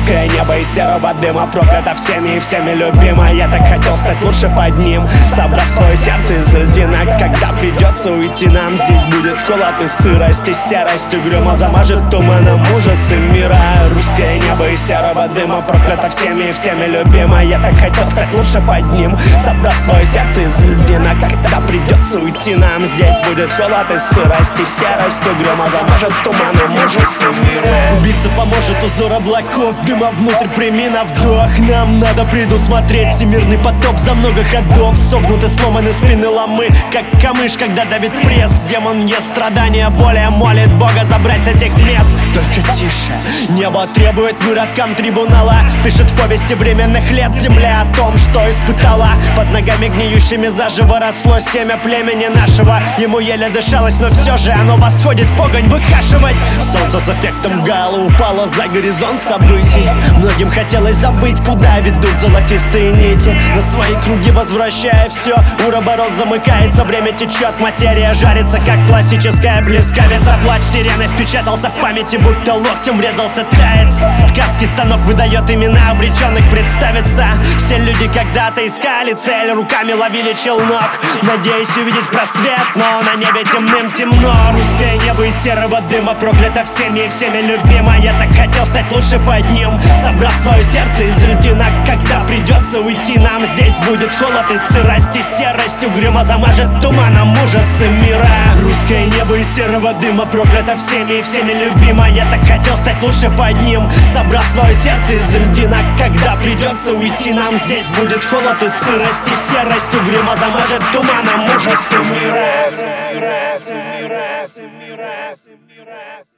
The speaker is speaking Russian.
Русское небо из серого дыма проклято всеми и всеми любима. Я так хотел стать лучше под ним, собрав свое сердце из льдина. Когда придется уйти нам, здесь будет холод и сырость, и серость угрюмо замажет туманом ужасы мира. Русское небо из серого дыма проклято всеми и всеми любима. Я так хотел стать лучше под ним, собрав свое сердце из льдина. Когда придется уйти нам, здесь будет холод и сырость, и серость угрюмо замажет туманом ужасы мира. Убийца поможет узор облаков, дыма внутрь прими на вдох. Нам надо предусмотреть всемирный потоп за много ходов. Согнуты, сломаны спины ломы, как камыш, когда давит пресс. Демон ест страдания, более молит Бога забрать с этих мест. Только тише, небо требует выродкам трибунала. Пишет в повести временных лет земля о том, что испытала. Под ногами гниющими заживо росло семя племени нашего. Ему еле дышалось, но все же оно восходит погонь выхашивать. Солнце с эффектом гала упало за горизонт событий. Многим хотелось забыть, куда ведут золотистые нити. На свои круги возвращая все, уроборос замыкается, время течет, материя жарится, как классическая блескавица. Плач сирены впечатался в памяти, будто локтем врезался таец. Ткацкий станок выдает имена обреченных представиться. Все люди когда-то искали цель, руками ловили челнок, надеясь увидеть просвет, но на небе темным темно. Русское небо из серого дыма проклято всеми и всеми любима. Я так хотел стать лучше под ним, собрав свое сердце из льдина. Когда придется уйти нам, здесь будет холод и сырость, и серость угрюмо замажет туманом ужасы мира. Русское небо из серого дыма проклято всеми и всеми любима. Я так хотел стать лучше под ним, собрав свое сердце из льдина. Когда придется уйти нам, здесь будет холод и сырость, и серость угрюмо замажет туманом ужасы мира.